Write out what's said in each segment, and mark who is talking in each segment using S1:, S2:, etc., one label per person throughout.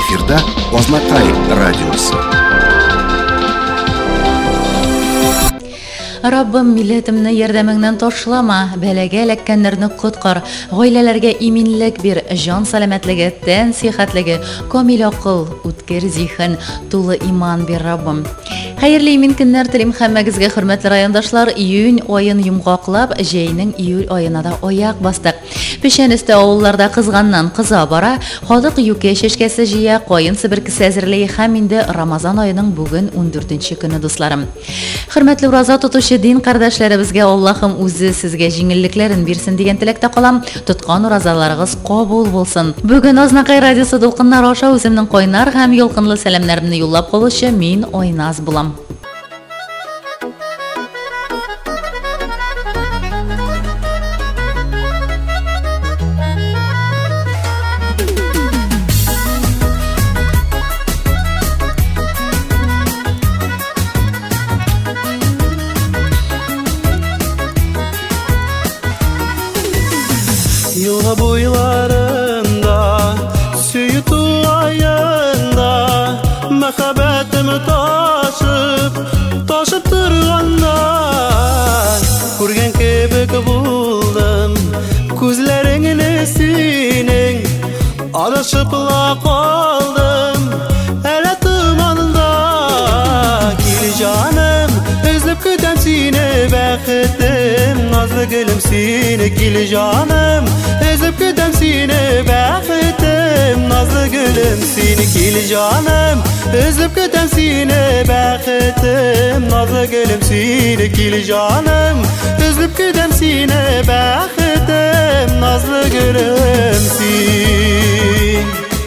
S1: Эфирда Ознакай радиосы.
S2: Раббым, милләтемне ярдәмеңнән ташлама, бәлагә эләккәннәрне коткар, гаиләләргә иминлек бир, җан сәламәтлеге, тән сихәтлеге, камил акыл, үткер зиһен, тулы иман бир, Раббым. Хәерле имин көннәр телим һәммәгезгә, хөрмәтле райондашлар. Июнь аен йомгаклап, җәйнең июль аена да аяк бастык. Пешән өсте авылларда кызганнан кыза бара, халык юкә чәчкәсе җыя, каен себеркесе әзерләй һәм инде Рамазан аеның бүген 14нче көне, дусларым. Хөрмәтле ураза тотучы дин кардәшләребезгә Аллаһым үзе сезгә җиңеллекләрен бирсен дигән теләктә калам. Тоткан уразаларыгыз кабул булсын. Бүген Ознакай радиосы дулкыннары аша үземнең кайнар һәм ялкынлы сәламнәремне юллап калучы мин Айназ булам.
S3: Yılga boylarında, süyü tuğayında, mehabetimi taşıp durganda, kurgen kebek buldum, kuzlerini senin, alışıpla kaldım, ele tımanda, gel canım, özlep kütem seni, bekettim, nazlı gülüm seni, gel canım, özlep kütem seni, bekettim, nazlı gülüm seni, gel canım, özlep kütem seni, bekettim, nazlı gülüm seni, gel canım, özlep kütem seni, bekettim, nazlı gülüm seni.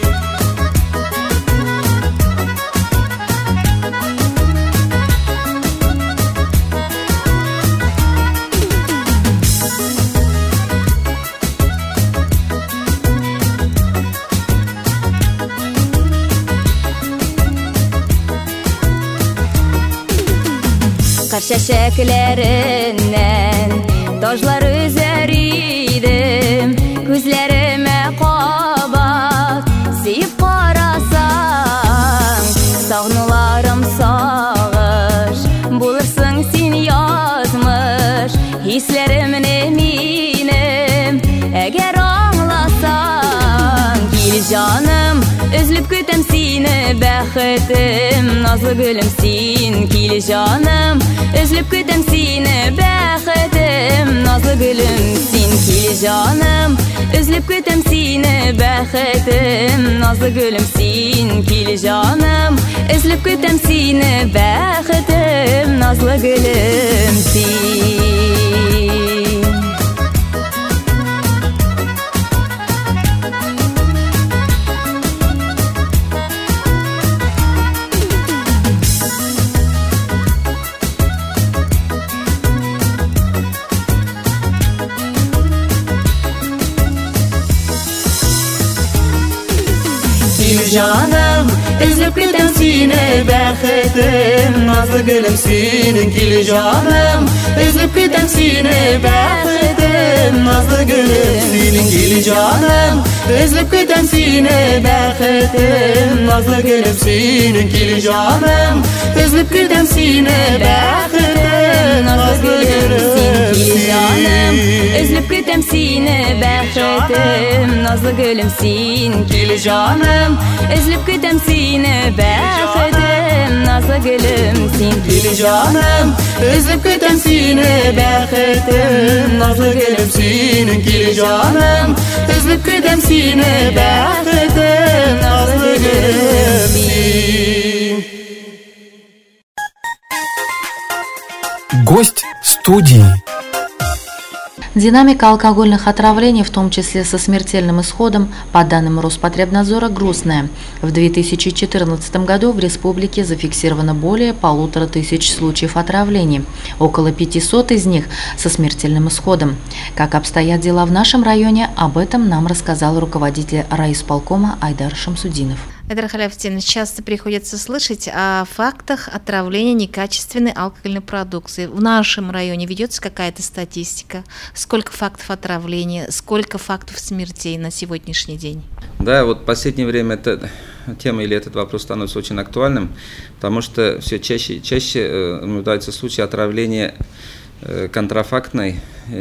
S4: Kar çiçeklerinden taşlar üzeriydim, gözlerime kabat seyip karasan, sağnularım sağır, bulursun sen yazmış, hislerimin eminim, eğer ağlasan, gel canım, özlüp kütem seni, bekettim, nazlı gülüm sen, gel canım, özlüp kütem seni, bekettim, nazlı gülüm sen, gel canım, özlüp kütem seni, bekettim, nazlı gülüm sen, gel canım, özlüp kütem seni, bekettim, nazlı gülüm sen.
S3: Canım, özlep kütem seni, bekettim, nazlı gülüm senin, gel canım, özlep kütem seni, bekettim, nazlı gülüm senin, gel canım, özlep kütem seni, bekettim, nazlı gülüm senin, gel canım, özlep kütem seni, bekettim, nazlı gülüm senin, özlep kütem seni, bekettim, nazlı gülüm senin, gel canım, özlüp kütem seni, bekettim, nazlı gülüm sen, gel canım, özlüp kütem seni, bekettim, nazlı gülüm senin, gel canım, özlüp kütem seni, bekettim, nazlı gülüm sen.
S5: Гость студии.
S2: Динамика алкогольных отравлений, в том числе со смертельным исходом, по данным Роспотребнадзора, грустная. В 2014 году в республике зафиксировано более 1500 случаев отравлений, около 500 из них со смертельным исходом. Как обстоят дела в нашем районе, об этом нам рассказал руководитель райисполкома Айдар Шамсудинов.
S6: Айдар Халяфтин, часто приходится слышать о фактах отравления некачественной алкогольной продукции. В нашем районе ведется какая-то статистика? Сколько фактов отравления, сколько фактов смертей на сегодняшний день?
S7: Да, вот в последнее время это
S5: тема или этот вопрос становится очень актуальным, потому что все чаще и чаще наблюдаются случаи отравления контрафактной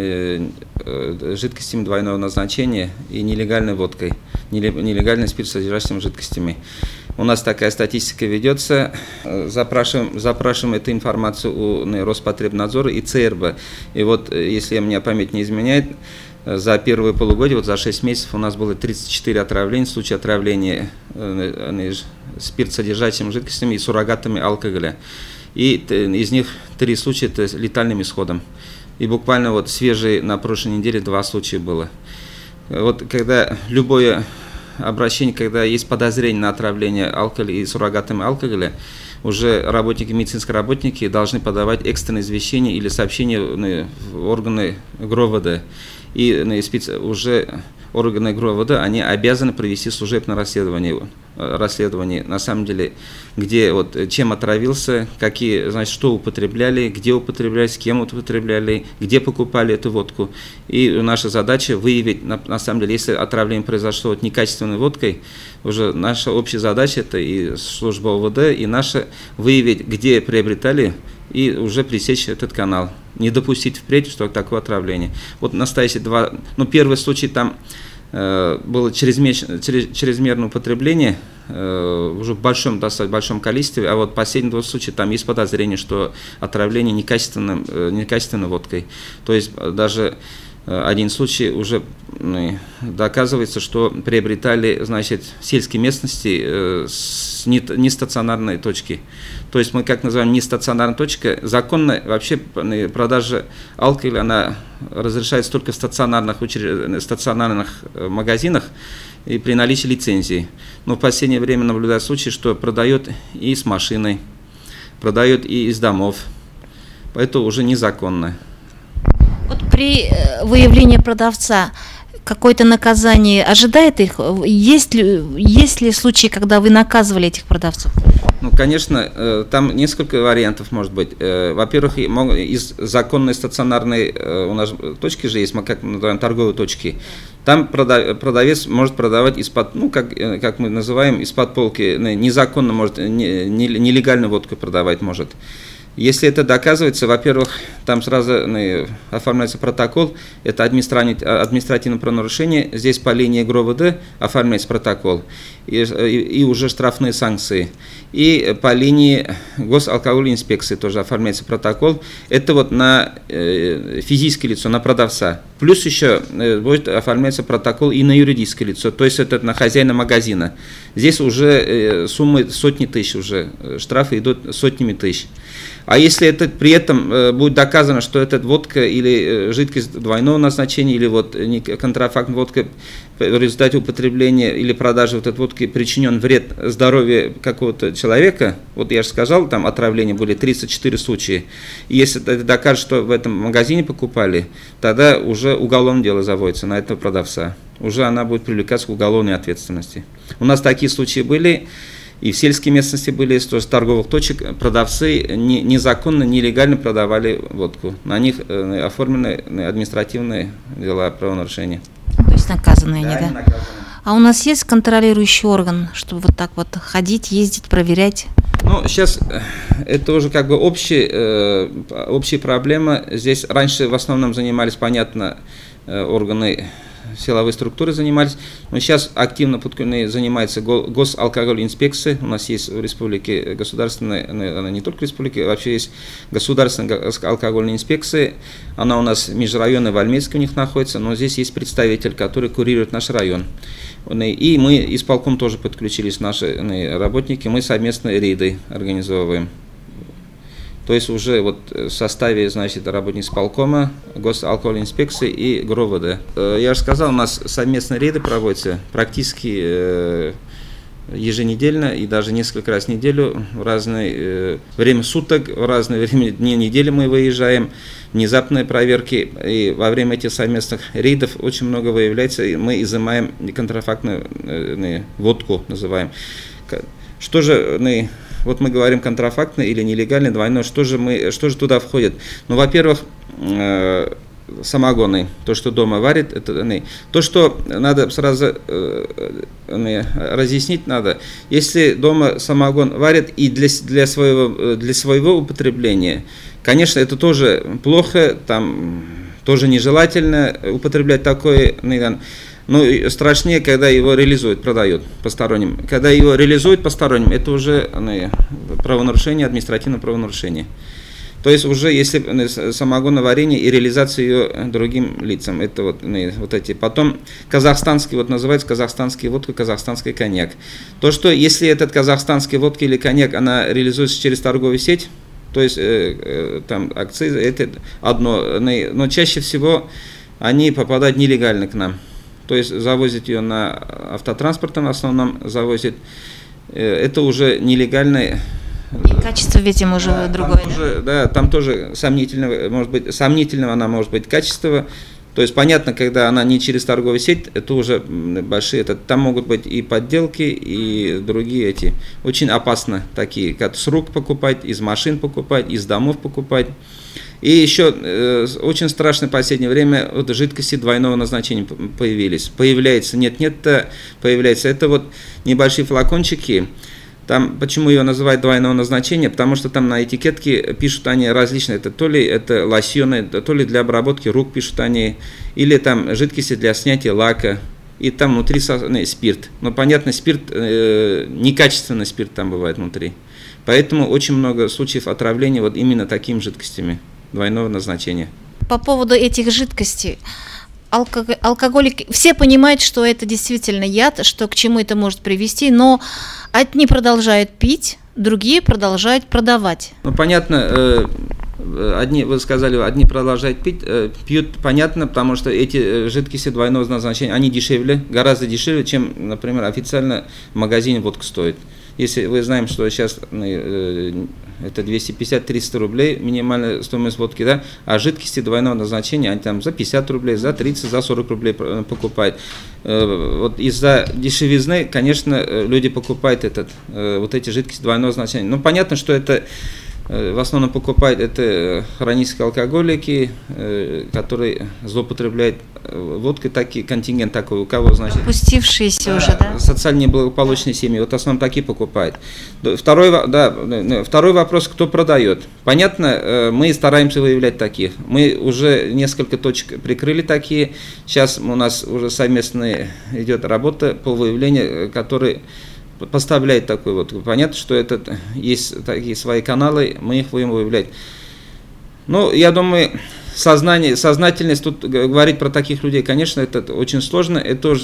S5: жидкостями двойного назначения и нелегальной водкой, нелегальной спиртосодержащими жидкостями. У нас такая статистика ведется, запрашиваем эту информацию у Роспотребнадзора и ЦРБ. И вот, если меня память не изменяет, за первое полугодие, вот за 6 месяцев у нас было 34 отравления, случаи отравления спиртосодержащими жидкостями и суррогатами алкоголя. И из них 3 случая это с летальным исходом. И буквально вот свежие на прошлой неделе 2 случая было. Вот когда любое обращение, когда есть подозрение на отравление алкоголя и суррогатами алкоголя, уже медицинские работники должны подавать экстренное извещение или сообщение в органы ГРОВД. И уже органы ГРОВД, они обязаны провести служебное расследование, на самом деле, где вот чем отравился, какие, значит, что употребляли, где употребляли, с кем употребляли, где покупали эту водку. И наша задача выявить, на самом деле, если отравление произошло вот некачественной водкой, уже наша общая задача, это и служба ОВД, и наша выявить, где приобретали, и уже пресечь этот канал. Не допустить впредь, что такое отравление. Вот настоящие 2, первый случай там было чрезмерное употребление уже в достаточно большом количестве, а вот последние 2 случая там есть подозрение, что отравление некачественной водкой. То есть даже один случай уже доказывается, что приобретали, значит, в сельской местности с нестационарной точки. То есть мы как называем нестационарная точка. Законно вообще продажа алкоголя, она разрешается только в стационарных магазинах и при наличии лицензии. Но в последнее время наблюдаю случаи, что продают и с машиной, продают и из домов. Это уже незаконно.
S6: Вот при выявлении продавца какое-то наказание ожидает их? Есть ли случаи, когда вы наказывали этих продавцов?
S5: Конечно, там несколько вариантов может быть. Во-первых, из законной стационарной, у нас точки же есть, мы как называем торговые точки, там продавец может продавать из-под, как мы называем, из-под полки, незаконно может, нелегальную водку продавать может. Если это доказывается, во-первых, там сразу оформляется протокол, это административное правонарушение, здесь по линии ГРОВД оформляется протокол и уже штрафные санкции. И по линии госалкогольной инспекции тоже оформляется протокол, это вот на физическое лицо, на продавца. Плюс еще будет оформляться протокол и на юридическое лицо, то есть это на хозяина магазина. Здесь уже суммы сотни тысяч, уже штрафы идут сотнями тысяч. А если это при этом будет доказано, что это водка или жидкость двойного назначения, или вот контрафактная водка в результате употребления или продажи вот этой водки причинен вред здоровью какого-то человека, вот я же сказал, там отравления были 34 случая, и если это докажет, что в этом магазине покупали, тогда уже уголовное дело заводится на этого продавца, уже она будет привлекаться к уголовной ответственности. У нас такие случаи были. И в сельской местности были с торговых точек продавцы незаконно, нелегально продавали водку. На них оформлены административные дела о правонарушении.
S6: То есть наказанные они, да?
S5: Наказанные.
S6: А у нас есть контролирующий орган, чтобы вот так вот ходить, ездить, проверять?
S5: Сейчас это уже как бы общая проблема. Здесь раньше в основном занимались, понятно, органы силовые структуры занимались, но сейчас активно занимается госалкогольная инспекция. У нас есть в республике государственная, она не только в республике, вообще есть государственная алкогольная инспекция. Она у нас межрайонная в Альметьевске у них находится, но здесь есть представитель, который курирует наш район. И мы исполком тоже подключились, наши работники, мы совместные рейды организовываем. То есть уже вот в составе, значит, работников исполкома, госалкогольной инспекции и ГРОВД. Я же сказал, у нас совместные рейды проводятся практически еженедельно и даже несколько раз в неделю, в разное время суток, в разное время дней недели мы выезжаем, внезапные проверки, и во время этих совместных рейдов очень много выявляется, и мы изымаем контрафактную водку, называем. Что же, вот мы говорим контрафактный или нелегальный двойной, что же туда входит? Во-первых, самогоны, то, что дома варит, это то, что надо сразу разъяснить надо. Если дома самогон варит и для своего употребления, конечно, это тоже плохо, там тоже нежелательно употреблять такое, но страшнее, когда его реализуют, продают посторонним. Когда его реализуют посторонним, это уже правонарушение, административное правонарушение. То есть уже если самогоноварение и реализация ее другим лицам, это вот эти. Потом казахстанский, называется казахстанский водка, казахстанский коньяк. То, что если этот казахстанский водка или коньяк, она реализуется через торговую сеть, то есть там акцизы, это одно, но чаще всего они попадают нелегально к нам. То есть завозят ее на автотранспортом, в основном завозят, это уже нелегальное.
S6: И качество, видимо, уже другое.
S5: Там тоже сомнительного она может быть качество. То есть понятно, когда она не через торговую сеть, это уже большие, там могут быть и подделки, и другие эти. Очень опасно такие, как с рук покупать, из машин покупать, из домов покупать. И еще очень страшно в последнее время жидкости двойного назначения появляются. Появляется. Это небольшие флакончики. Там, почему ее называют двойного назначения? Потому что там на этикетке пишут они различные. Это то ли это лосьоны, то ли для обработки рук пишут они, или там жидкости для снятия лака. И там внутри спирт. Но понятно, спирт, некачественный спирт там бывает внутри. Поэтому очень много случаев отравления именно такими жидкостями двойного назначения.
S6: По поводу этих жидкостей. Алкоголики, все понимают, что это действительно яд, что к чему это может привести, но одни продолжают пить, другие продолжают продавать.
S5: Понятно, вы сказали, одни продолжают пить, пьют, понятно, потому что эти жидкости двойного назначения, они дешевле, гораздо дешевле, чем, например, официально в магазине водка стоит. Если вы знаем, что сейчас это 250-300 рублей минимальная стоимость водки, да, а жидкости двойного назначения они там за 50 рублей, за 30, за 40 рублей покупают. Из-за дешевизны, конечно, люди покупают эти жидкости двойного назначения. Но понятно, что это в основном покупают это хронические алкоголики, которые злоупотребляют водкой, такие контингент такой, у кого, значит,
S6: опустившиеся уже, да?
S5: Социально неблагополучные семьи, в основном такие покупают. Второй вопрос, кто продает. Понятно, мы стараемся выявлять таких. Мы уже несколько точек прикрыли такие. Сейчас у нас уже совместная идет работа по выявлению, которые поставляет такой Понятно, что есть такие свои каналы, мы их будем выявлять. Я думаю, сознательность, тут говорить про таких людей, конечно, это очень сложно. Это уж,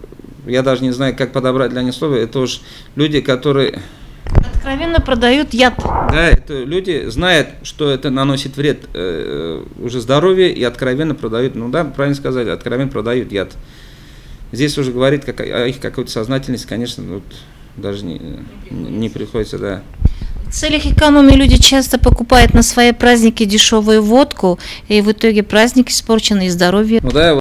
S5: я даже не знаю, как подобрать для них слова, это уж люди, которые
S6: откровенно продают яд.
S5: Да, это люди знают, что это наносит вред уже здоровью, и откровенно продают, правильно сказали, откровенно продают яд. Здесь уже говорить о их какой-то сознательности, конечно, даже не приходится, да.
S6: В целях экономии люди часто покупают на свои праздники дешевую водку, и в итоге праздник испорчен, и здоровье.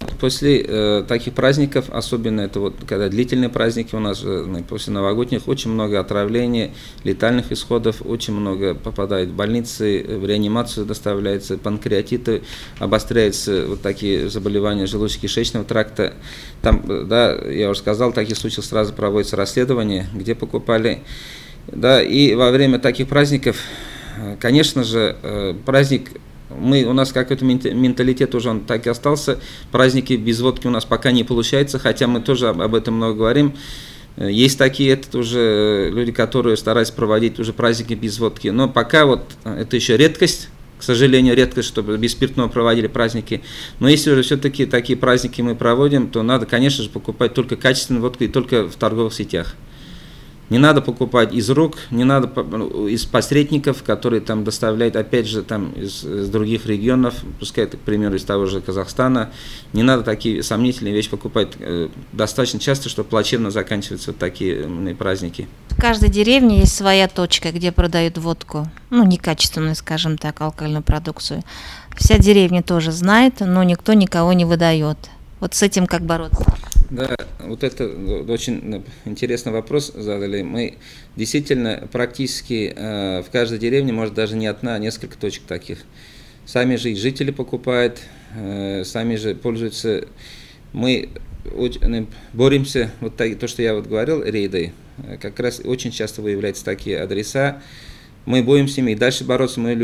S5: После таких праздников, особенно это когда длительные праздники у нас, после новогодних, очень много отравлений, летальных исходов, очень много попадает в больницы, в реанимацию доставляется, панкреатиты, обостряются такие заболевания желудочно-кишечного тракта. Там, я уже сказал, в таких случаях сразу проводится расследование, где покупали. Да, и во время таких праздников, конечно же, праздник, у нас какой-то менталитет уже он так и остался, праздники без водки у нас пока не получается, хотя мы тоже об этом много говорим. Есть такие уже люди, которые стараются проводить уже праздники без водки, но пока это еще редкость, к сожалению, редкость, чтобы без спиртного проводили праздники. Но если уже все-таки такие праздники мы проводим, то надо, конечно же, покупать только качественную водку и только в торговых сетях. Не надо покупать из рук, не надо из посредников, которые там доставляют, опять же, там из других регионов, пускай это, к примеру, из того же Казахстана. Не надо такие сомнительные вещи покупать достаточно часто, чтобы плачевно заканчиваются такие праздники.
S6: В каждой деревне есть своя точка, где продают водку, некачественную, скажем так, алкогольную продукцию. Вся деревня тоже знает, но никто никого не выдает. С этим как бороться?
S5: Да, это очень интересный вопрос задали. Мы действительно практически в каждой деревне, может даже не одна, а несколько точек таких. сами же и жители покупают, сами же пользуются. Мы боремся, вот то, что я вот говорил, рейды, как раз очень часто выявляются такие адреса. Мы боремся ими и дальше бороться, мы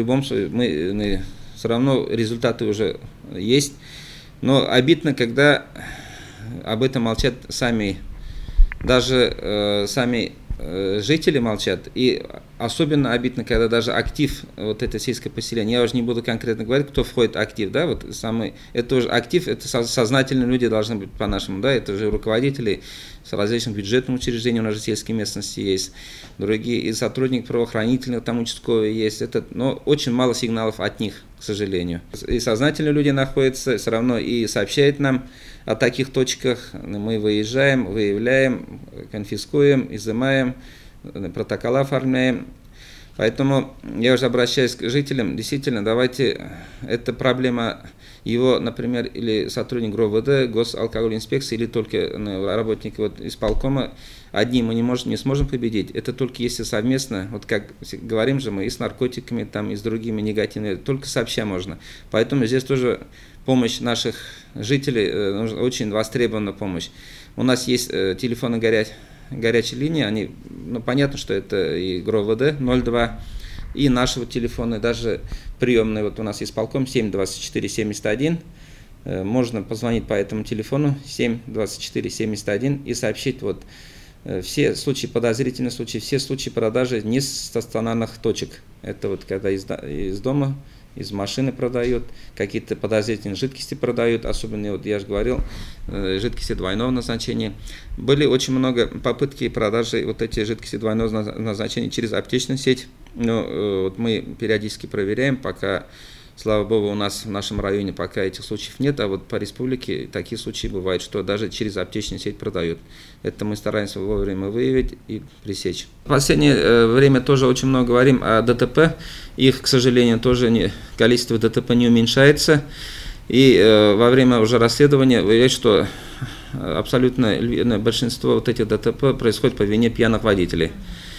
S5: все равно результаты уже есть. Но обидно, когда об этом молчат сами, даже сами жители молчат, и особенно обидно, когда даже актив вот это сельское поселение, я уже не буду конкретно говорить, кто входит в актив, да, вот самый, это уже актив, это сознательные люди должны быть по-нашему, да, это же руководители с различных бюджетных учреждений, у нас же сельские местности есть, другие, и сотрудники правоохранительных, там участковые есть, но очень мало сигналов от них, к сожалению. И сознательные люди находятся, все равно и сообщают нам о таких точках, мы выезжаем, выявляем, конфискуем, изымаем, протоколы оформляем. Поэтому я уже обращаюсь к жителям, действительно, давайте, эта проблема его, например, или сотрудник ГРОВД, госалкогольной инспекции, или только работники вот исполкома, одни мы не сможем победить, это только если совместно, вот как говорим же мы и с наркотиками, там, и с другими негативными, только сообща можно. Поэтому здесь тоже помощь наших жителей, очень востребована помощь. У нас есть телефоны горячей линии, они, понятно, что это и ГРОВД 02, и наши вот телефоны, даже приемные, вот у нас есть полком 72471, можно позвонить по этому телефону 72471 и сообщить вот все случаи, подозрительные случаи, все случаи продажи не со стационарных точек. Это вот когда из дома, из машины продают, какие-то подозрительные жидкости продают, особенно, вот я же говорил, жидкости двойного назначения. Были очень много попытки продажи вот эти жидкости двойного назначения через аптечную сеть, но вот мы периодически проверяем, пока, слава богу, у нас в нашем районе пока этих случаев нет, а вот по республике такие случаи бывают, что даже через аптечную сеть продают. Это мы стараемся вовремя выявить и пресечь. В последнее время тоже очень много говорим о ДТП. Их, к сожалению, тоже количество ДТП не уменьшается. И во время уже расследования выявляется, что абсолютно большинство вот этих ДТП происходит по вине пьяных водителей.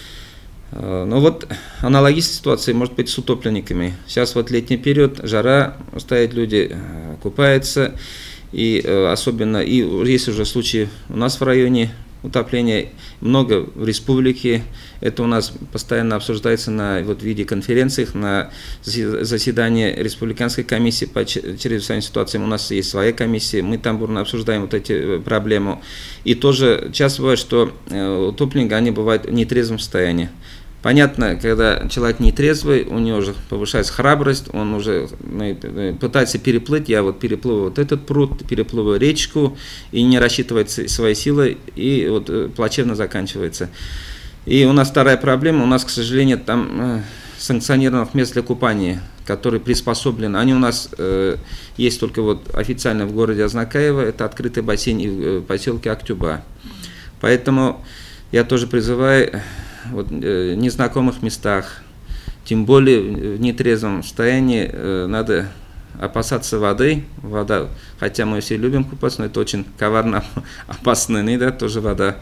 S5: Ну вот аналогичная ситуация может быть с утопленниками. Сейчас вот летний период, жара, стоят люди, купаются, и особенно, и есть уже случаи у нас в районе утопления, много в республике, это у нас постоянно обсуждается на вот виде конференций, на заседании республиканской комиссии по чрезвычайным ситуациям, у нас есть своя комиссия, мы там бурно обсуждаем вот эти проблемы. И тоже часто бывает, что утопленники, они бывают в нетрезвом состоянии. Понятно, когда человек нетрезвый, у него уже повышается храбрость, он уже пытается переплыть, я вот переплыву вот этот пруд, переплыву речку, и не рассчитывает свои силы, и вот плачевно заканчивается. И у нас вторая проблема, у нас, к сожалению, там санкционированных мест для купания, которые приспособлены, они у нас есть только вот официально в городе Азнакаево, это открытый бассейн и в поселке Актюба. Поэтому я тоже призываю, вот, в незнакомых местах, тем более в нетрезвом состоянии, надо опасаться воды. Вода, хотя мы все любим купаться, но это очень коварно, опасная, да, тоже вода.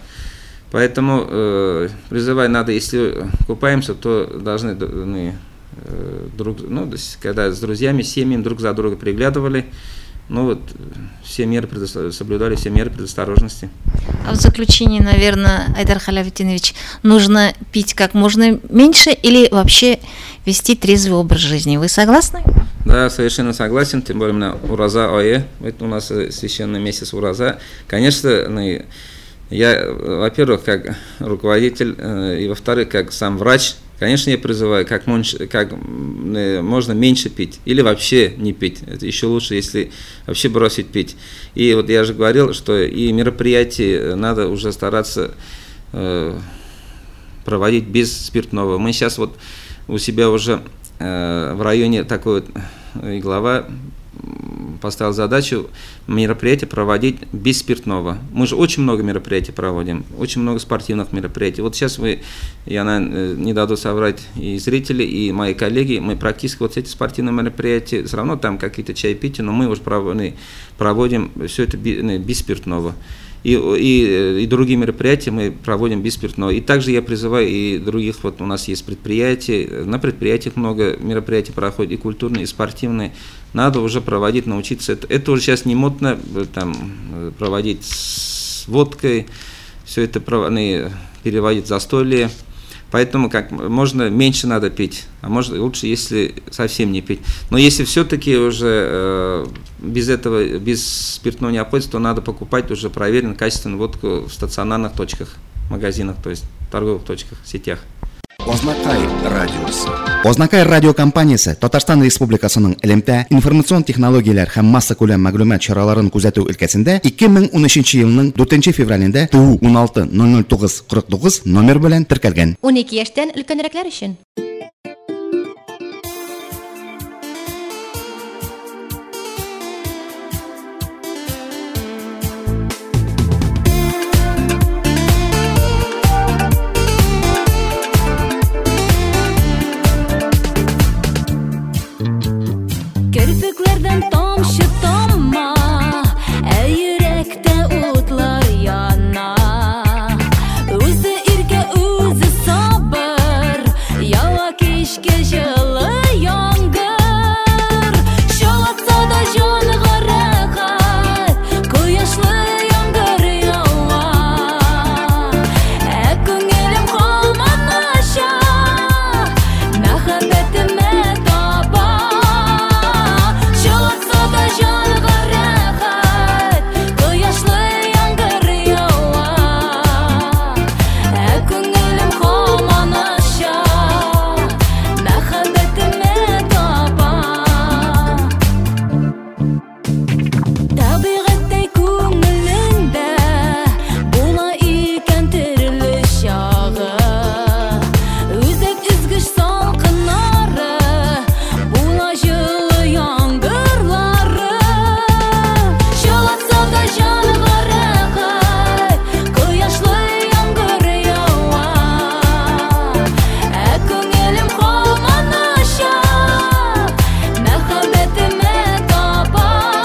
S5: Поэтому призываю, надо, если купаемся, то должны когда с друзьями, семьями друг за друга приглядывали, все меры соблюдали, все меры предосторожности.
S6: А в заключение, наверное, Айдар Халявитинович, нужно пить как можно меньше или вообще вести трезвый образ жизни. Вы согласны?
S5: Да, совершенно согласен, тем более на Ураза Ое, это у нас священный месяц Ураза. Конечно, я, во-первых, как руководитель, и во-вторых, как сам врач, конечно, я призываю как можно меньше пить или вообще не пить. Это еще лучше, если вообще бросить пить. И вот я же говорил, что и мероприятия надо уже стараться проводить без спиртного. Мы сейчас вот у себя уже в районе такой вот глава поставил задачу мероприятия проводить без спиртного. Мы же очень много мероприятий проводим, очень много спортивных мероприятий. Вот сейчас я не даду соврать и зрители, и мои коллеги, мы практически вот эти спортивные мероприятия, все равно там какие-то чаепития, но мы уже проводим все это без спиртного. и другие мероприятия мы проводим без спиртного. И также я призываю и других, вот у нас есть предприятия, на предприятиях много мероприятий проходит, и культурные, и спортивные. Надо уже проводить, научиться. Это уже сейчас не модно там, проводить с водкой, все это переводить в застолье. Поэтому как можно меньше надо пить, а может лучше, если совсем не пить. Но если все-таки уже без этого, без спиртного не обходится, то надо покупать уже проверенную качественную водку в стационарных точках, магазинах, то есть торговых точках, сетях.
S1: Ознакай радиосы. Ознакай радиокомпаниясы Татарстан Республикасының элемтә информацион технологияләр һәм масса күләм мәгълүмат чараларын күзәтү өлкәсендә 2013 елның 4 февралендә ТУ 16-09-49 номер белән теркәлгән.
S2: 12 яшьтән өлкәнрәкләр өчен.
S4: Kirpiklerden tomşu tomma, yürekte utlar yana. Özü irke özü sabır, yava kişke жылы яңгыр. Шалатса да жанға рәхәт, кояшлы яңгыр ява. Күңелем қалманаша, мәхәббәтемә таба. Жанға рәхәт, кояшлы яңгыр ява. Күңелем қалманаша, мәхәббәтемә таба. Табиғаттай күңелеңдә була икән төрле чағы. Үзәк үзгіш салқынары була жылы яңгырлары. Шалатса да жанға рәхәт, кояшлы яңгыр ява. Күңелем қалманаша, мәхәббәтемә таба.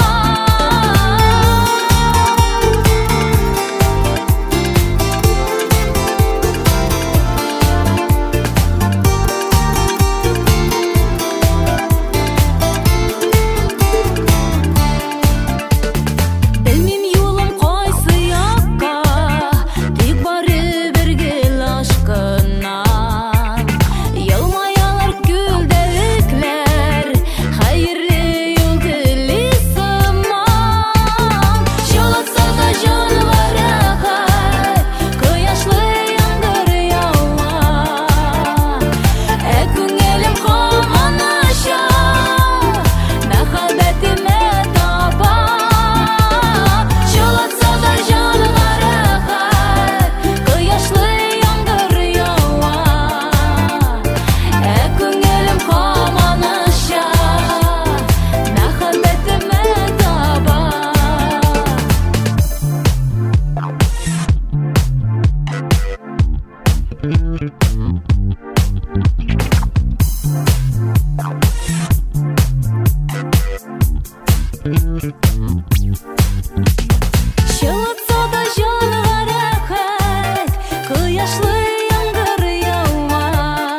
S4: Белмим юлым кайсы якка, тик бары бер гел ашкыннан. Елмаялар күлдәлекләр, хәерле юл гөле сыман. Шалатса да жанга рәхәт, кояшлы яңгыр ява. Күңелем қалманаша, мәхәббәтемә таба. Шалатса да жанга рәхәт, кояшлы яңгыр ява. Күңелем қалманаша, мәхәббәтемә таба. Шалатса да жанга рәхәт, кояшлы яңгыр ява.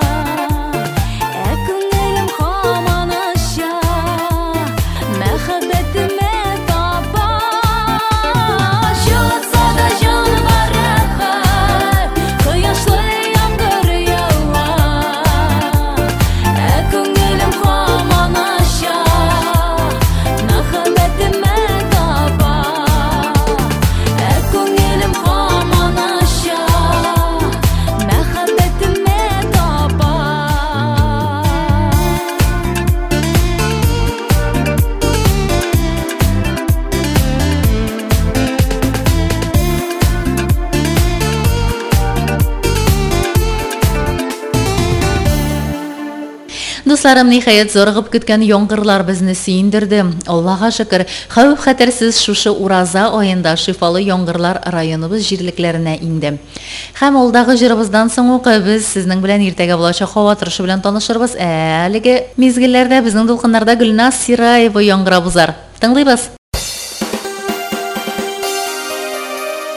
S4: Күңелем қалманаша, мәхәббәтемә таба. Шалатса да жанга рәхәт, кояшлы яңгыр ява. Күңелем қалманаша, мәхәббәтемә таба. Күңелем қалманаша, мәхәббәтемә таба.
S2: Дусларым, ниһаять зорыгып көткән яңгырлар безне сөендерде. Аллаһка шөкер, хәвеф хәтерсез шушы ураза аенда шифалы яңгырлар районыбыз җирлекләренә инде. Һәм алдагы җырыбыздан соң ук без сезнең белән иртәгә булачак һава торышы белән танышырбыз. Әлеге мизгелләрдә безнең дулкыннарда Гөлназ Сираева яңгырап узар. Тыңлыйбыз.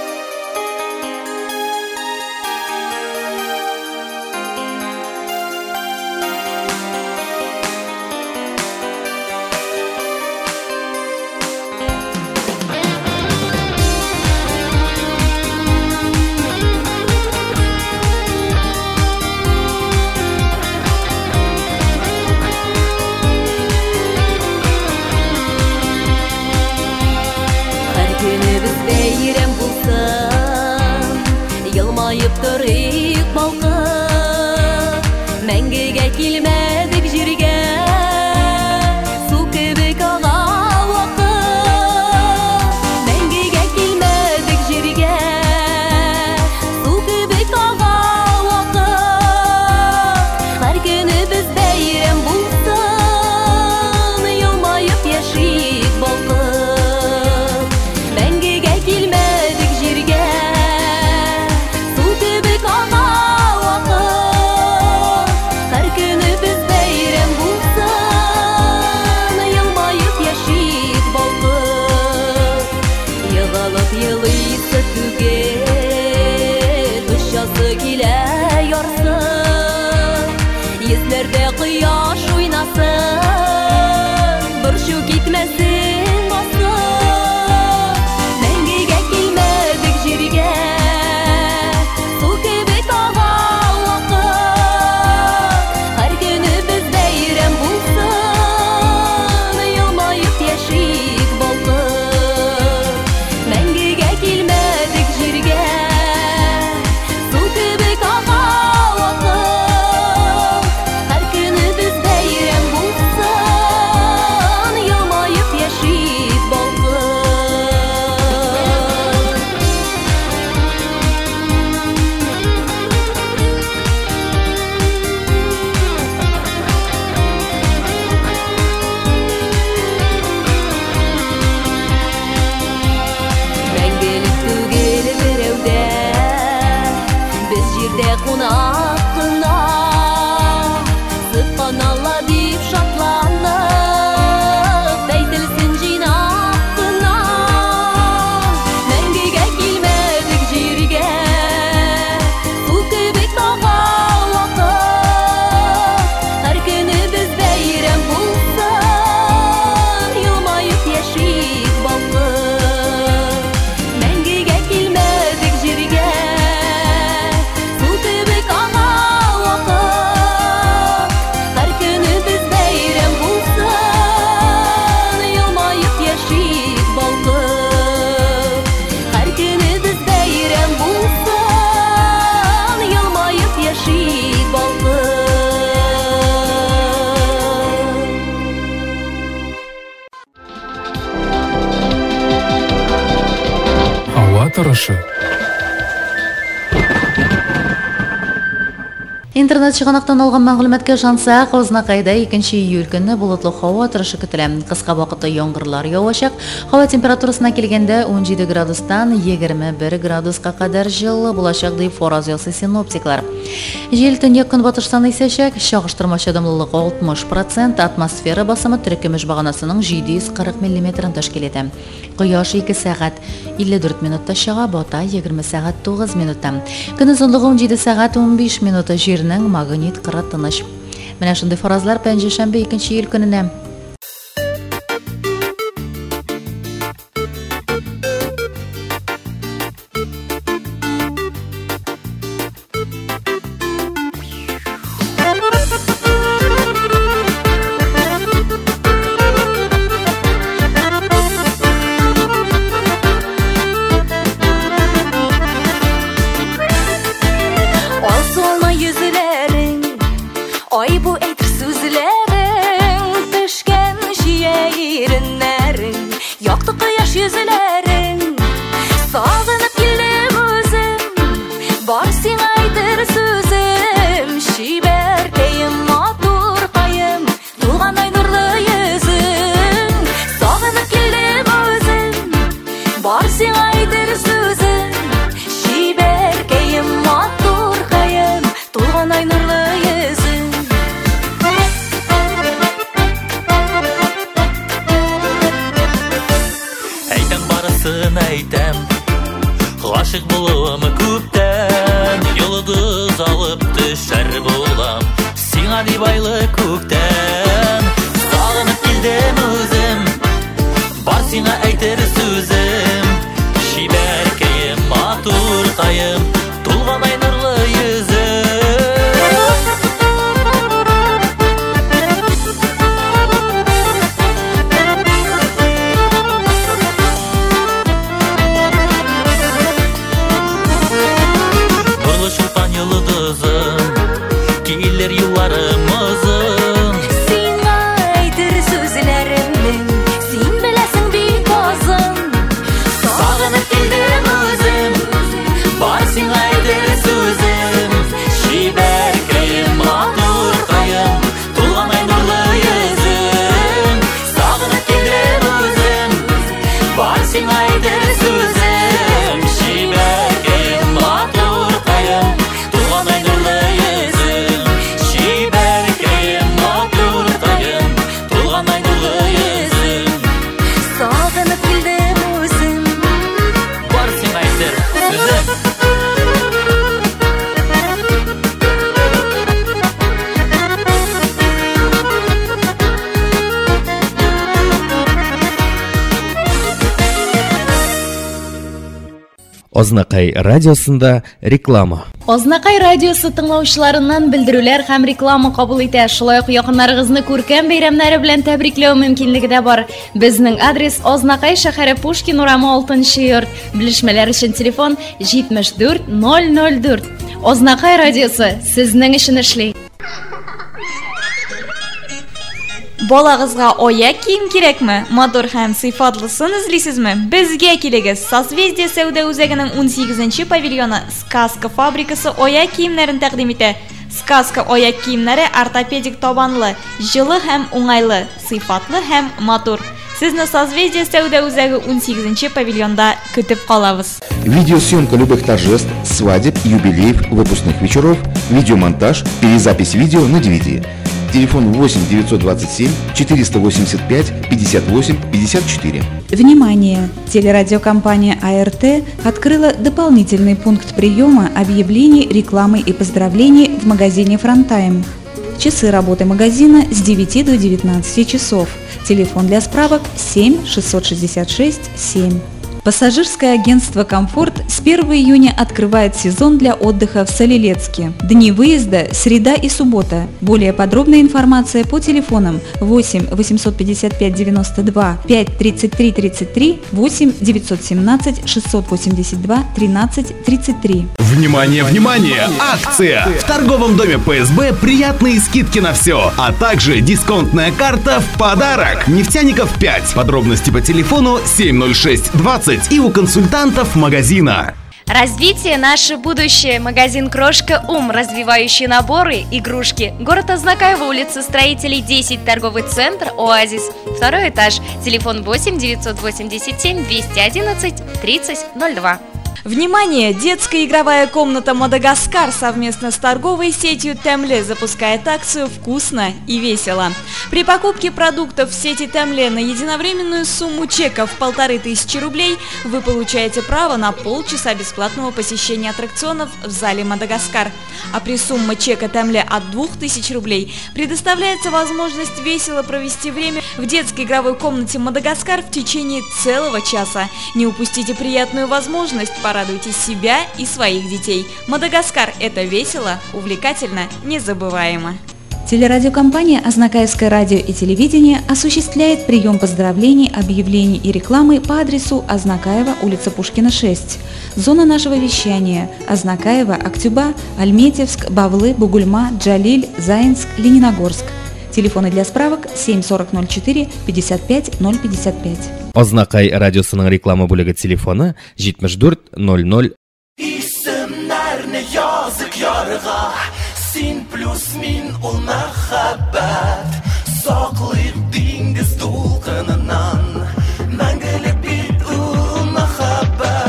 S4: Торык балкып, мәңгегә килмәдек җиргә, су кебек ага вакыт. Мәңгегә килмәдек җиргә, су кебек ага вакыт. Һәр көнебез бәйрәм булсын, елмаеп яшик балкып. Мәңгегә килмәдек җиргә, су кебек ага вакыт. Һәр көнебез бәйрәм булсын, елмаеп яшик балкып. Егылып елыйсы түгел, очасы килә ярсып. Йөзләрдә кояш уйнасын, борчу китмәсен басып. Мәңгегә килмәдек җиргә, су кебек ага вакыт. Һәр көнебез бәйрәм булсын, елмаеп яшик балкып. Мәңгегә килмәдек җиргә, су кебек ага вакыт. Һәр көнебез бәйрәм булсын, елмаеп яшик балкып. Мәңгелек түгел берәүдә, без җирдә кунак кына. Сыпканала дип шатланып, әйтелсен җыйнап кына. Мәңгегә килмәдек җиргә, су кебек ага вакыт. Һәр көнебез бәйрәм булсын, елмаеп яшик балкып. Мәңгегә килмәдек җиргә, су кебек ага вакыт. Һәр көнебез бәйрәм булсын, елмаеп яшик балкып. Һәр көнебез бәйрәм булсын, елмаеп яшик балкып.
S7: Һава торышы.
S2: Интернет чыганактан алган мәгълүматкә ышансак, Ознакайда 2 июль көнне болытлы һава торышы көтелә. Кыска вакытта яңгырлар явачак. Һава температурасына килгәндә 17 градустан 21 градуска кадәр җылы булачак дип фораз ясый синоптиклар. Җил төньяк көнбатыштан исәчәк, чагыштырмача дымлылыгы 60%, атмосфера басымы төркемеш баганасының 740 мм тәшкил итә. Кояш 2 сәгать 54 минутта чыга, бата 20 сәгать 9 минутта. Көн озынлыгы 17 сәгать 15 минутта, җирнең магнит кыры тыныч. Менә шундый фаразлар пәнҗешәмбе 2 июль көненә.
S4: Алсулма yüzlerin, ay bu әйтер сүзләрең, төшкән шиәреннәрең, якты кояш yüzләрең. Сагынып килдем үзем, бар сиңа әйтер сүзем, шибәркәем, матур каем, тулгандай нурлы йөзең. Сагынып килдем үзем, бар сиңа әйтер сүзем, шибәркәем, матур каем, тулгандай нурлы йөзең.
S8: Әйтәм барысын әйтәм, гашык булуым күптән, йолдыз алып төшәр булам, сиңа дип айлы күктән. Сагынып килдем үзем, бар сиңа әйтер сүзем, шибәркәем, матур каем, тулгандай нурлы йөзең. Нурлы
S9: Ознакай радиосында реклама.
S2: Ознакай радиосы тыңлаучыларыннан белдерүләр һәм реклама кабул итә. Шулай ук якыннарыгызны күркәм бәйрәмнәре белән тәбрикләү мөмкинлеге дә бар. Безнең адрес Ознакай шәһәре, Пушкин урамы, 6-нчы йорт. Белешмәләр өчен телефон 74004. Ознакай радиосы сезнең өчен эшли.
S10: Балагызга аяк кием кирәкме? Мотор һәм сыйфатлысын эзлисезме? Безгә килегез. Созвездие сәүдә үзәгенең 18-нче павильоны Сказка фабрикасы аяк киемнәрен тәкъдим итә. Сказка аяк киемнәре ортопедик табанлы, җылы һәм уңайлы, сыйфатлы һәм матур. Сезне Созвездие сәүдә үзәге 18-нче павильонда көтеп калабыз.
S1: Видеосъемка любых торжеств, свадеб, юбилеев, выпускных вечеров, видеомонтаж, перезапись видео на DVD. Телефон 8 927 485 58 54.
S11: Внимание! Телерадиокомпания АРТ открыла дополнительный пункт приема объявлений, рекламы и поздравлений в магазине «Фронтайм». Часы работы магазина с 9 до 19 часов. Телефон для справок 7 666 7. Пассажирское агентство «Комфорт» с 1 июня открывает сезон для отдыха в Солилецке. Дни выезда – среда и суббота. Более подробная информация по телефонам 8 855 92 5 33 33, 8 917 682 13 33.
S12: Внимание, внимание! Акция! В торговом доме ПСБ приятные скидки на все, а также дисконтная карта в подарок. Нефтяников 5. Подробности по телефону 706 20 и у консультантов магазина.
S13: Развитие – наше будущее. Магазин «Крошка Ум», развивающий наборы, игрушки. Город Ознакаево, улица Строителей 10, торговый центр «Оазис». 2 этаж. Телефон 8 987 211 30 02.
S10: Внимание! Детская игровая комната «Мадагаскар» совместно с торговой сетью «Темле» запускает акцию «Вкусно и весело». При покупке продуктов в сети «Темле» на единовременную сумму чека в 1500 рублей вы получаете право на полчаса бесплатного посещения аттракционов в зале «Мадагаскар». А при сумме чека «Темле» от 2000 рублей предоставляется возможность весело провести время в детской игровой комнате «Мадагаскар» в течение целого часа. Не упустите приятную возможность порадуйте себя и своих детей. Мадагаскар – это весело, увлекательно, незабываемо.
S11: Телерадиокомпания «Ознакаевское радио и телевидение» осуществляет прием поздравлений, объявлений и рекламы по адресу Ознакаево, улица Пушкина, 6. Зона нашего вещания – Ознакаево, Актюба, Альметьевск, Бавлы, Бугульма, Джалиль, Заинск, Лениногорск. Телефоны для справок 74004 55 055.
S9: Ознакай радиосының реклама бүлеге телефоны 74 00.
S3: Исемнәрне язык ярыга, син плюс мин ул мәхәббәт. Саклыйк диңгез дулкынынан, мәңгелек бит ул мәхәббәт.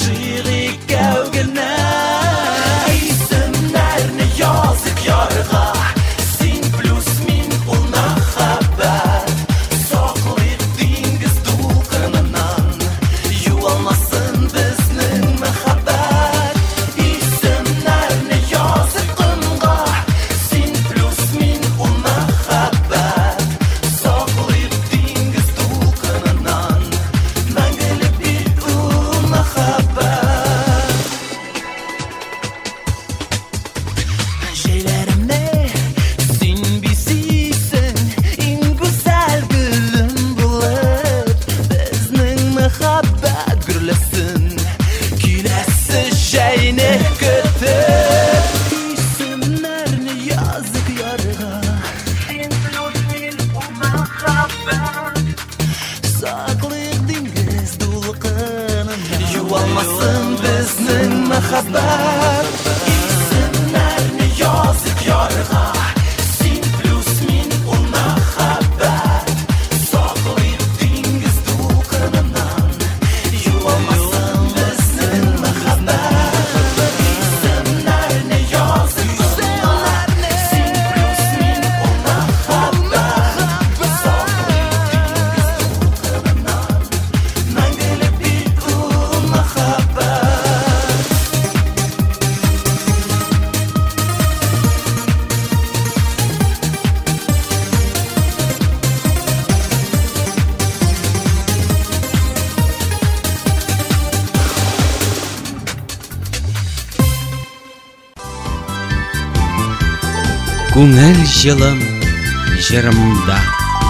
S3: Isimlerini yazık yarığa
S14: күңел җылым җырымда.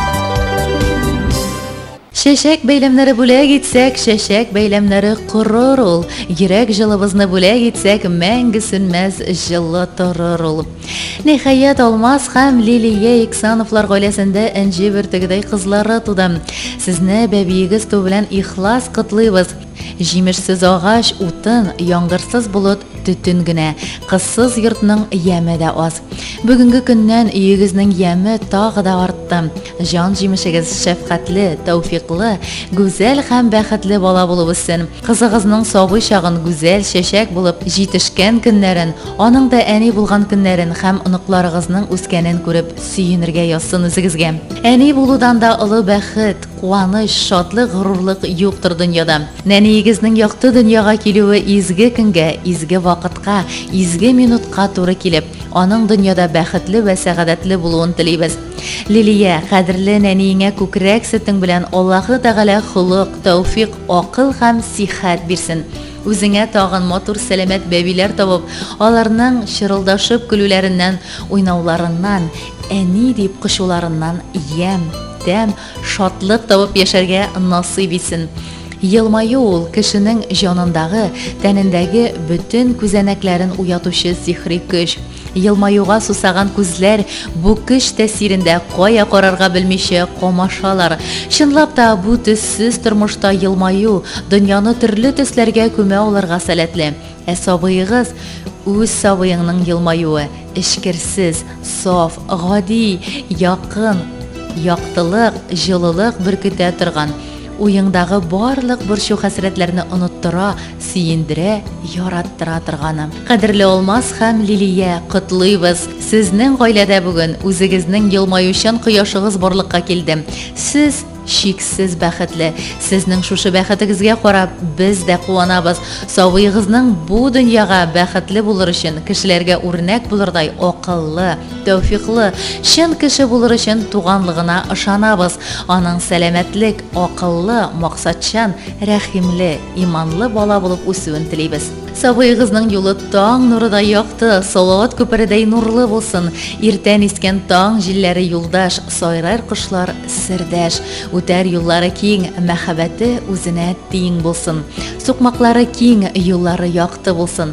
S2: Шәшәк бәйләмнәре бүләк итсәк, шәшәк бәйләмнәре корыр ул. Йөрәк җылыбызны бүләк итсәк, мәңге сүнмәс җылы торыр ул. Ниһаять, Алмаз һәм Лилия Иксановлар гаиләсендә энҗе бөртегедәй кызлары туды. Сезне бәбиегез туу белән ихлас котлыйбыз. Җимешсез агач, утын, яңгырсыз болыт, төтен генә. Кызсыз йортның яме дә аз. Бүгенге көннән өегезнең яме тагы да артты. Җан җимешегез шәфкатьле, тәүфиклы, гүзәл һәм бәхетле бала булып үссен. Кызыгызның сабый чагын гүзәл чәчәк булып җитешкән көннәрен, аның да әни булган көннәрен һәм оныкларыгызның үскәнен күреп сөенергә язсын үзегезгә. Әни булудан да олы бәхет, куаныч, шатлык, горурлык юктыр дөньяда. Нәниегезнең якты дөньяга килүе изге көнгә, изге вакытка, изге минутка туры килеп, аның дөньяда бәхетле вә сәгадәтле булуын телибез. Лилия, кадерле нәниеңә күкрәк сөтең белән Аллаһы Тәгалә хулык, тәүфик, акыл һәм сихәт бирсен. Үзеңә тагын матур сәламәт бәбиләр табып, аларның шырылдашып көлүләреннән, уйнауларыннан, әни дип кышуларыннан ям, тәм, шатлык табып яшәргә насыйп итсен. Елмаю ул кешенең җанындагы, тәнендәге бөтен күзәнәкләрен уятучы сихри көч. Елмаюга сусаган күзләр бу көч тәсирендә кая карарга белмичә камашалар. Чынлап та бу төссез тормышта елмаю дөньяны төрле төсләргә күмә алырга сәләтле. Сабыегыз үз сабыеңның елмаюы эшкерсез, саф, гади, якын, яктылык, җылылык беркетә торган. Уеңдагы барлык борчу хәсрәтләрне оныттыра, сөендерә, яраттыра торганы. Кадерле Алмаз һәм Лилия, котлыйбыз. Сезнең гаиләдә бүген үзегезнең елмаючан кояшыгыз барлыкка килде. Сез шиксез бәхетле. Сезнең шушы бәхетегезгә карап, без дә куанабыз. Сабыегызның бу дөньяга бәхетле булыр өчен, кешеләргә үрнәк булырдай акыллы, тәүфиклы, чын кеше булыр өчен туганлыгына ышанабыз. Аның сәламәтлек, акыллы, максатчан, рәхимле, иманлы бала булып үсүен телибез. Сабыегызның юлы таң нурыдай якты, салават күпередәй нурлы булсын. Иртән искән таң җилләре юлдаш, сайрар кошлар сердәш. Үтәр юллары киң, мәхәббәте үзенә тиң булсын. Сукмаклары киң, юллары якты булсын.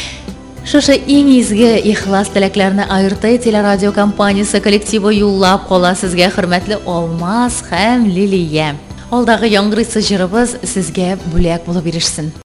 S2: Шушы иң изге ихлас теләкләрне АРТ телерадио компаниясе коллективы юллап кала сезгә, хөрмәтле Алмаз һәм Лилия. Алдагы яңгырыйсы җырыбыз сезгә бүләк булып ирешсен.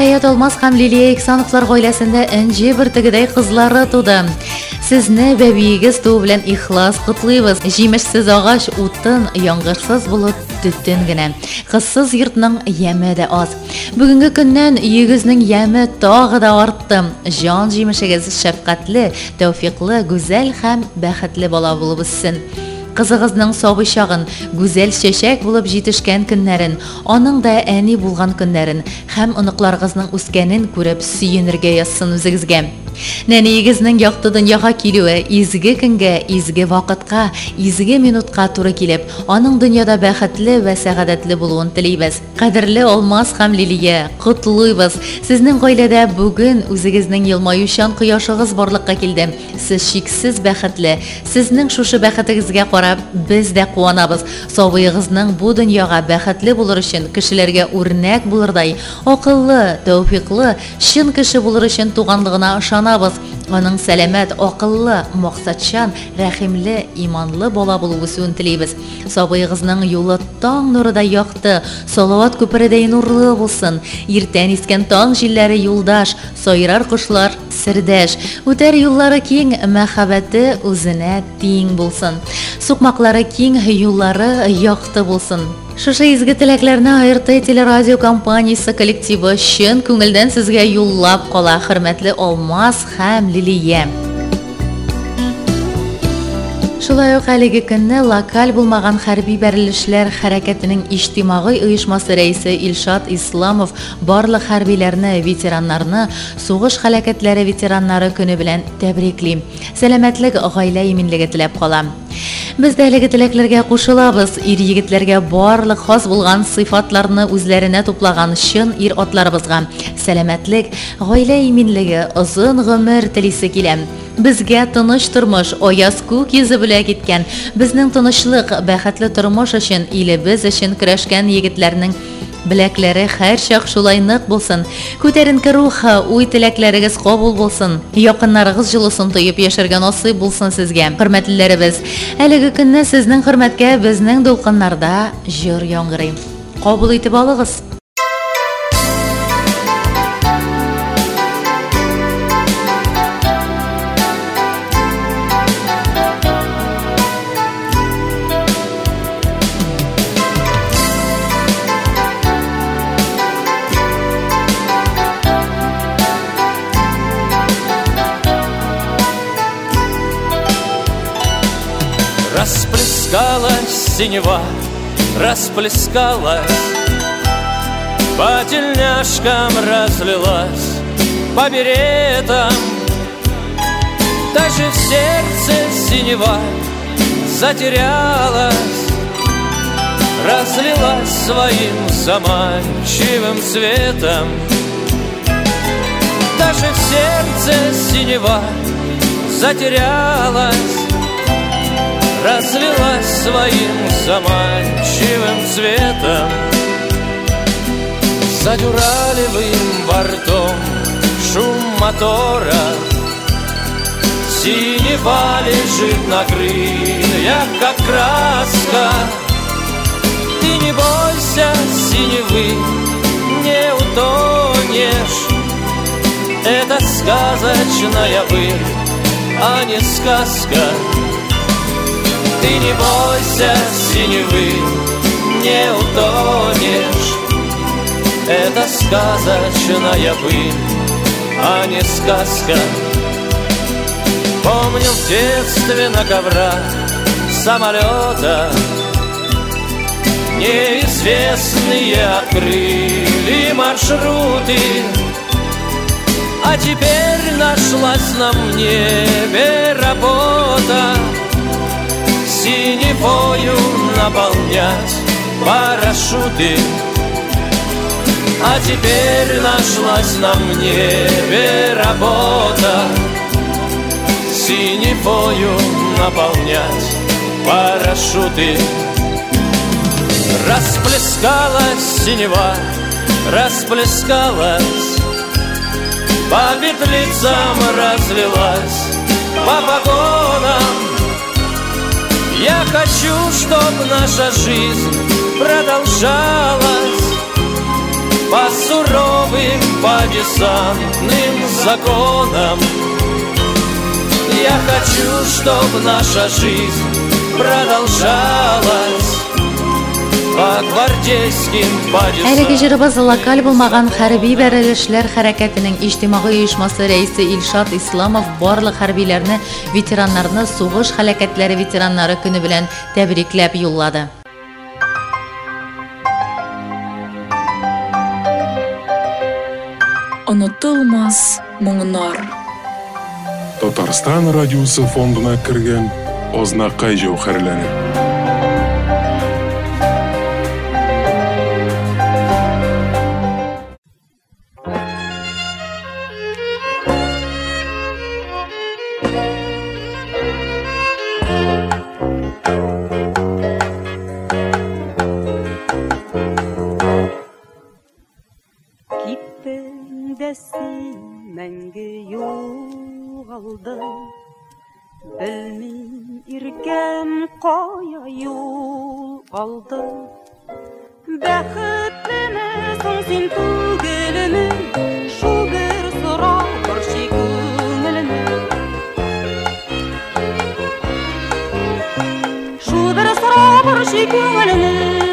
S2: Ниһаят, Алмаз һәм Лилия Ихсановлар гаиләсендә энҗе бертегедәй кызлары туды. Сезне бәбиегез туу белән ихлас котлыйбыз. Җимешсез агач утын, яңгырсыз булып төтен генә. Кызсыз йортның яме дә аз. Бүгенге көннән йөгезнең яме тагы да артты. Җан җимешегез шәфкатьле, тәүфиклы, гүзәл һәм бәхетле бала булып үссен. Кызыгызның сабый чагын, гүзәл чәчәк булып җитешкән көннәрен, аның да әни булган көннәрен һәм оныкларыгызның үскәнен күреп сөенергә язсын үзегезгә. Нәниегезнең якты дөньяга килүе изге көнгә, изге вакытка, изге минутка туры килеп, аның дөньяда бәхетле вә сәгадәтле булуын телибез. Кадерле Алмаз һәм Лилия, котлыйбыз. Сезнең гаиләдә бүген үзегезнең елмаючан кояшыгыз барлыкка килде. Сез шиксез бәхетле. Сезнең шушы бәхетегезгә карап, без дә куанабыз. Сабыегызның бу дөньяга бәхетле булыр өчен, кешеләргә үрнәк булырдай, акыллы, тәүфиклы, чын кеше булыр өчен туганлыгына ышанабыз. Аның сәламәт, акыллы, максатчан, рәхимле, иманлы бала булып үсүен телибез. Сабыегызның юлы таң нурыдай якты, салават күпередәй нурлы булсын. Иртән искән таң җилләре юлдаш, сайрар кошлар сердәш. Үтәр юллары киң, мәхәббәте үзенә тиң булсын. Сукмаклары киң, юллары якты булсын. Шушы изге теләкләрне АРТ телерадио компаниясе коллективы чын күңелдән сезгә юллап кала, хөрмәтле Алмаз һәм Лилия. Шулай ук әлеге көнне локаль булмаган хәрби бәрелешләр хәрәкәтенең иҗтимагый оешмасы рәисе Илшат Исламов барлык хәрбиләрне, ветераннарны сугыш һәлакәтләре ветераннары көне белән тәбрикли. Сәламәтлек, гаилә иминлеге теләп кала. Без дә әлеге теләкләргә кушылабыз. Ир-егетләргә барлык хас булган сыйфатларны үзләренә туплаган чын ир-атларыбызга сәламәтлек, гаилә иминлеге, озын гомер телисе килә. Безгә тыныч тормыш, аяз күк йөзе белән киткән, безнең тынычлык, бәхетле тормыш өчен, илебез өчен көрәшкән егетләрнең Беләкләре һәр чак шулай нык булсын. Күтәренке рухы, уй теләкләрегез кабул булсын. Якыннарыгыз җылысын тоеп яшәргә насыйп булсын сезгә. Хөрмәтлеләребез, әлеге көнне сезнең хөрмәткә безнең дулкыннарда җыр яңгырый. Кабул итеп алыгыз.
S15: Расплескалась синева, расплескалась, по тельняшкам разлилась, по беретам. Даже в сердце синева затерялась, разлилась своим заманчивым светом. Даже в сердце синева затерялась, разлилась своим заманчивым цветом. За дюралевым бортом шум мотора, синева лежит на крыльях, как краска. Ты не бойся синевы, не утонешь. Это сказочная быль, а не сказка. Ты не бойся синевы, не утонешь. Это сказочная быль, а не сказка. Помню в детстве на коврах самолета неизвестные открыли маршруты. А теперь нашлась на небе работа синевою наполнять парашюты. А теперь нашлась на небе работа синевою наполнять парашюты. Расплескалась синева, расплескалась, по петлицам разлилась, по вагонам. Я хочу, чтоб наша жизнь продолжалась, по суровым по десантным законам. Я хочу, чтобы наша жизнь продолжалась по гвардейским падежам.
S2: Әлеге җырыбыз локаль булмаган хәрби бәрелешләр хәрәкәтенең иҗтимагый оешмасы рәисе Илшат Исламов барлык хәрбиләрне, ветераннарны сугыш һәлакәтләре ветераннары көне белән тәбрикләп юллады.
S16: Онытылмас моңнар.
S7: Татарстан радиосы фондына кірген Ознакай җәүһәрләре.
S17: Мәңгі юғалдым, білмей иркем қая юл алдым. Бәхетлеме соң сен түгелеме, шу бір сұрау борчи көңіліме. Шу бір сұрау борчи көңіліме.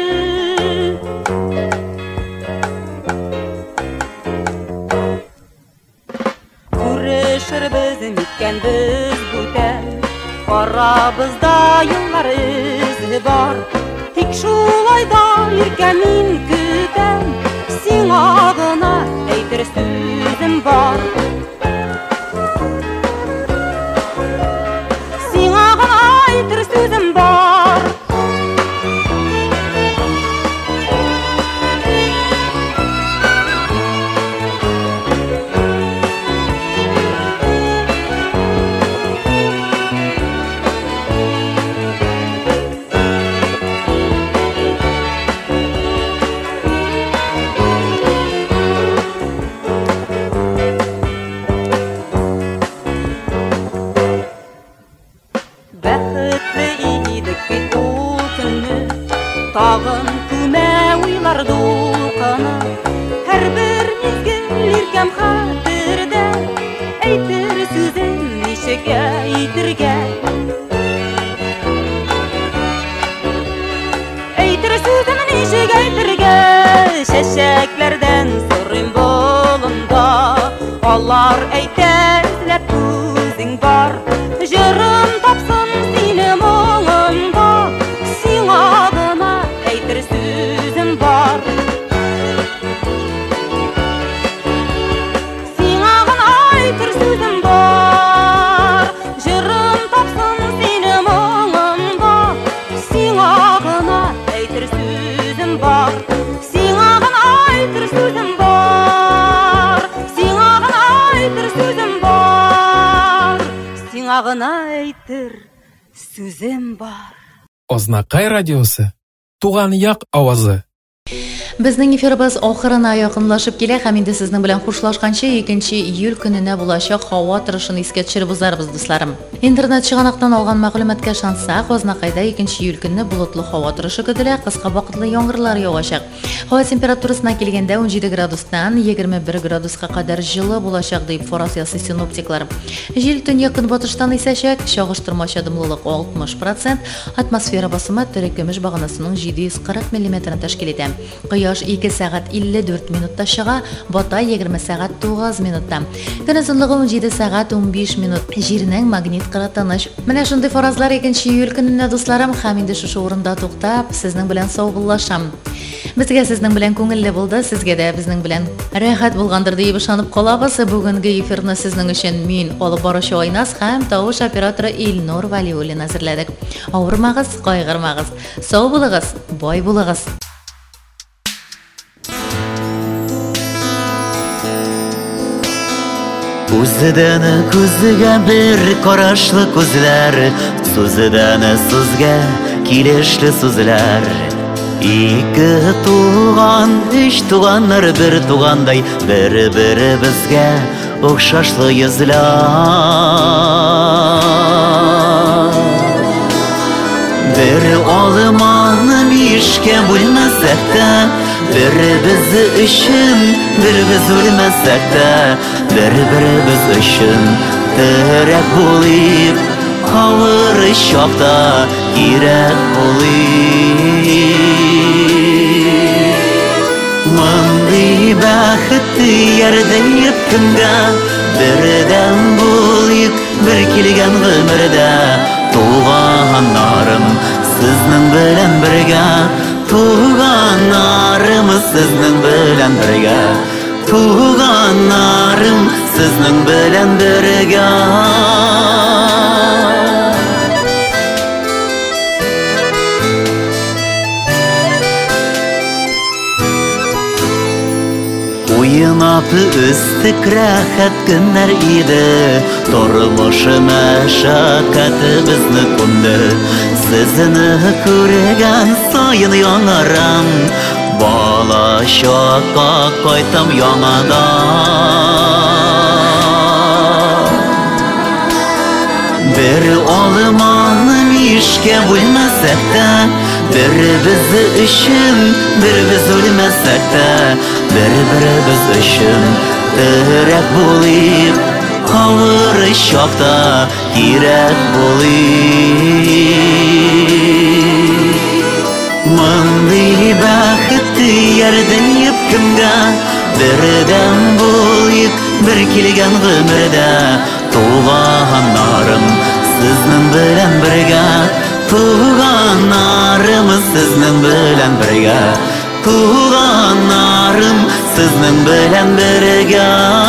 S17: Bizim itken biz büten, arabızda yıllar izi var. Tik şulayda irkemin küten, sin ağına eytir sözüm var. Sin ağına eytir sözüm var. Tağın küme uylar dolqana, her bir mezgil irkem xatirde, eytir sözüm nişek eytirge. Eytir sözüm nişek eytirge, şeşeklerden sorun bolunda, onlar eytezlep közün var, jırım tapsın seni moğunda, sin ağına eytir sözüm var. Sin ağına eytir sözüm var. Jırım tapsın seni moğunda, sin ağına eytir sözüm var. Sin ağına eytir sözüm var. Sin ağına eytir sözüm var. Sin ağına eytir sözüm var.
S7: Ознакай радиосы. Туган як авазы.
S2: Безнең эфирыбыз ахырына якынлашып килә һәм инде сезнең белән хушлашканчы 2 июль көненә булачак һава торышын искә төшереп узарбыз, дусларым. Интернет чыганактан алган мәгълүматка ышансак, Ознакайда 2 июль көнне болытлы һава торышы көтелә, кыска вакытлы яңгырлар явачак. Һава температурасына килгәндә 17 градустан 21 градуска кадәр җылы булачак дип фараз ясый синоптиклар. Җил төньяк-көнбатыштан исәчәк, чагыштырмача дымлылык 60%, атмосфера басымы терекөмеш баганасының 740 мм тәшкил итә. Кояш 2 сәгать 54 минутта чыга, бата 20 сәгать 9 минутта. Көн озынлыгы 17 сәгать 15 минут. Җирнең магнит кыры тыныч. Менә шундый фаразлар 2 июль көненә, дусларым, һәм инде шушы урында туктап, сезнең белән саубуллашам. Безгә сезнең белән күңелле булды, сезгә дә безнең белән рәхәт булгандыр дип ышанып калабыз. Бүгенге эфирны сезнең өчен мин, алып баручы Айназ һәм тавыш операторы Илнур Валиуллин әзерләдек. Авырмагыз, кайгырмагыз. Сау булыгыз, бай булыгыз.
S8: Күздән күзгә бер карашлы күзләр, сүздән сүзгә килешле сүзләр. Ике туган, өч туганнар бер тугандай, бер-бер безгә охшашлы йөзләр. Бер алманы 5 ишке бүлмәсәк тә, бір-біз үшін, бір-біз өлмәсәк тә, бір-біріміз үшін тірек болып, ауыр шақта керек болып. Маңдай бақытты ердейіп кімге, бірден болып, бір келген ғымырда, туғанарым сіздің білән бірге, туғанарым сіздің білән бірге, туғанарым сіздің білән бірге. Уйнап үстік рәхәт күннәр иде, тұрмышы мәшәкәті бізні күнді. Сізіні көреген сайын яңарам, бала шаққа қайтам яңадан. Бір олыманым ишке бүлмәсәк тә, бір-біз үшін, бір-біз өлмәсәк тә, бір-біріміз үшін тірек болып, ауыр шақта керек болып. Маңдай бақытты ердейіп кімге, бірден болып, бір келген ғымырда, туғанарым сіздің білән бірге, туғанарым сіздің білән бірге, туғанарым сіздің білән бірге.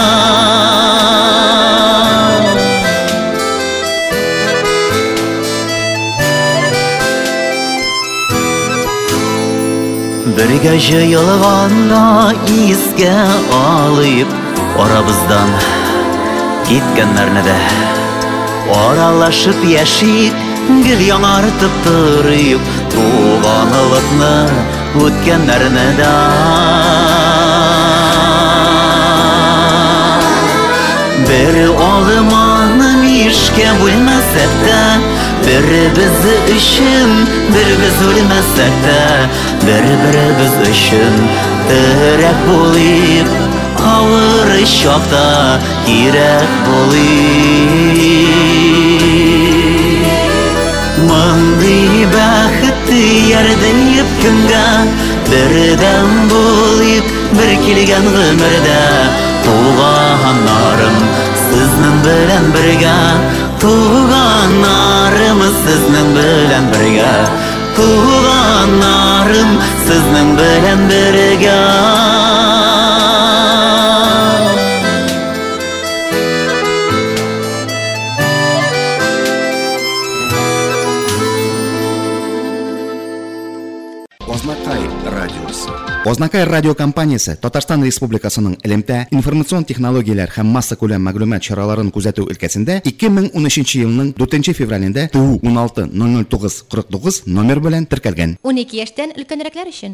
S8: Бірге жайылғанда еске алып, арабыздан кеткенлерні де аралашып яшик, гүл яңартып тұрып, туғанылықны өткенлерні де. Бір олыманым ишке бүлмәсәк тә, бір-біз үшін, бір-біз өлмәсәк тә, бір-біріміз үшін тірек болып, ауыр шақта керек болып. Маңдай бақытты ердейіп кімге, бірден болып, бір келген ғымырда, туғанарым сіздің білән бірге, туғанарым сіздің білән бірге, туғанарым сіздің білән бірге.
S1: Ознакай радиокомпаниясы Татарстан Республикасының элемтә информацион технологиялар һәм масса күләм мәгълүмат чараларын күзәтү өлкәсендә 2013 елның 4 февралендә ТУ 16 009 49 номер белән теркәлгән.
S2: 12 яшьтән өлкәнрәкләр өчен